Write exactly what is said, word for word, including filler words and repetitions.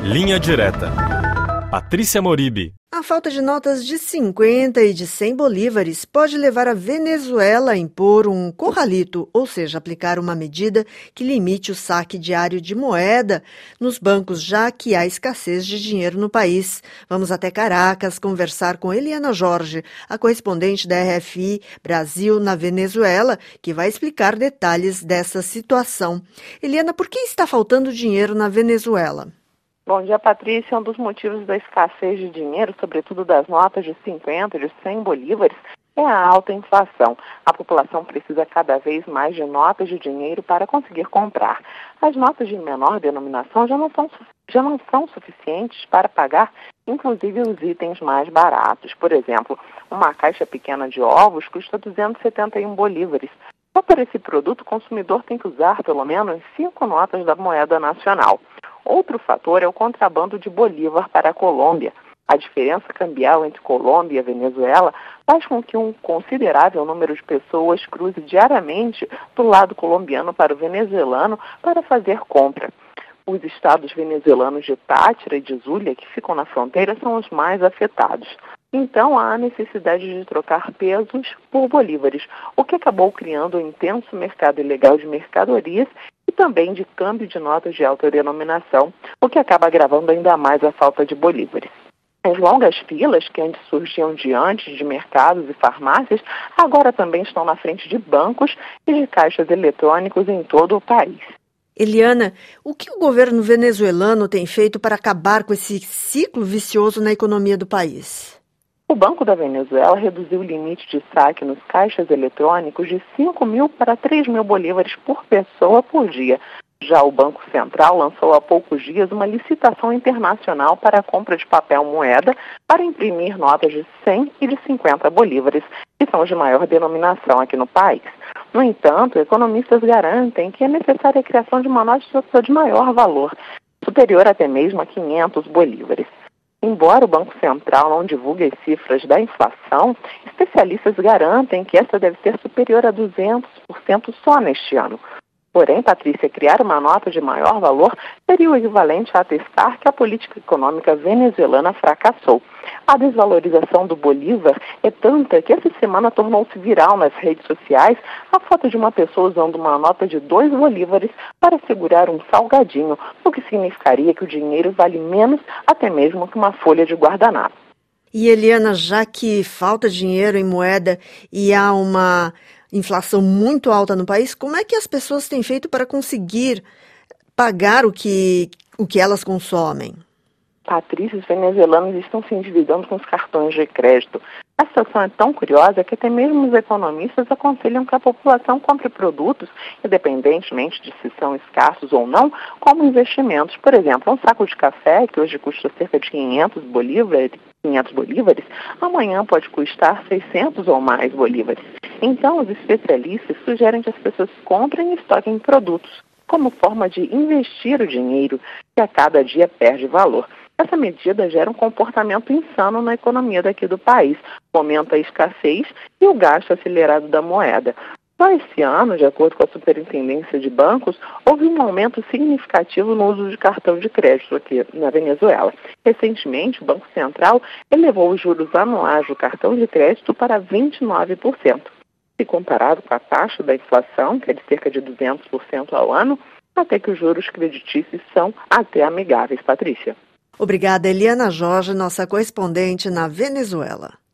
Linha Direta. Patrícia Moribe. A falta de notas de cinquenta e de cem bolívares pode levar a Venezuela a impor um corralito, ou seja, aplicar uma medida que limite o saque diário de moeda nos bancos, já que há escassez de dinheiro no país. Vamos até Caracas conversar com Eliana Jorge, a correspondente da R F I Brasil na Venezuela, que vai explicar detalhes dessa situação. Eliana, por que está faltando dinheiro na Venezuela? Bom dia, Patrícia. Um dos motivos da escassez de dinheiro, sobretudo das notas de cinquenta e de cem bolívares, é a alta inflação. A população precisa cada vez mais de notas de dinheiro para conseguir comprar. As notas de menor denominação já não são, já não são suficientes para pagar, inclusive, os itens mais baratos. Por exemplo, uma caixa pequena de ovos custa duzentos e setenta e um bolívares. Só por esse produto, o consumidor tem que usar pelo menos cinco notas da moeda nacional. Outro fator é o contrabando de bolívar para a Colômbia. A diferença cambial entre Colômbia e Venezuela faz com que um considerável número de pessoas cruze diariamente do lado colombiano para o venezuelano para fazer compra. Os estados venezuelanos de Táchira e de Zulia, que ficam na fronteira, são os mais afetados. Então, há a necessidade de trocar pesos por bolívares, o que acabou criando um intenso mercado ilegal de mercadorias e também de câmbio de notas de alta denominação, o que acaba agravando ainda mais a falta de bolívares. As longas filas que antes surgiam diante de mercados e farmácias, agora também estão na frente de bancos e de caixas eletrônicos em todo o país. Eliana, o que o governo venezuelano tem feito para acabar com esse ciclo vicioso na economia do país? O Banco da Venezuela reduziu o limite de saque nos caixas eletrônicos de cinco mil para três mil bolívares por pessoa por dia. Já o Banco Central lançou há poucos dias uma licitação internacional para a compra de papel moeda para imprimir notas de cem e de cinquenta bolívares, que são de maior denominação aqui no país. No entanto, economistas garantem que é necessária a criação de uma nota de maior valor, superior até mesmo a quinhentos bolívares. Embora o Banco Central não divulgue as cifras da inflação, especialistas garantem que essa deve ser superior a duzentos por cento só neste ano. Porém, Patrícia, criar uma nota de maior valor seria o equivalente a atestar que a política econômica venezuelana fracassou. A desvalorização do bolívar é tanta que essa semana tornou-se viral nas redes sociais a foto de uma pessoa usando uma nota de dois bolívares para segurar um salgadinho, o que significaria que o dinheiro vale menos até mesmo que uma folha de guardanapo. E, Eliana, já que falta dinheiro em moeda e há uma inflação muito alta no país, como é que as pessoas têm feito para conseguir pagar o que, o que elas consomem? Patrícia, os venezuelanos estão se endividando com os cartões de crédito. A situação é tão curiosa que até mesmo os economistas aconselham que a população compre produtos, independentemente de se são escassos ou não, como investimentos. Por exemplo, um saco de café, que hoje custa cerca de quinhentos bolívares, quinhentos bolívares, amanhã pode custar seiscentos ou mais bolívares. Então, os especialistas sugerem que as pessoas comprem e estoquem produtos, como forma de investir o dinheiro, que a cada dia perde valor. Essa medida gera um comportamento insano na economia daqui do país, fomenta a escassez e o gasto acelerado da moeda. Só esse ano, de acordo com a Superintendência de Bancos, houve um aumento significativo no uso de cartão de crédito aqui na Venezuela. Recentemente, o Banco Central elevou os juros anuais do cartão de crédito para vinte e nove por cento. Se comparado com a taxa da inflação, que é de cerca de duzentos por cento ao ano, até que os juros creditícios são até amigáveis, Patrícia. Obrigada, Eliana Jorge, nossa correspondente na Venezuela.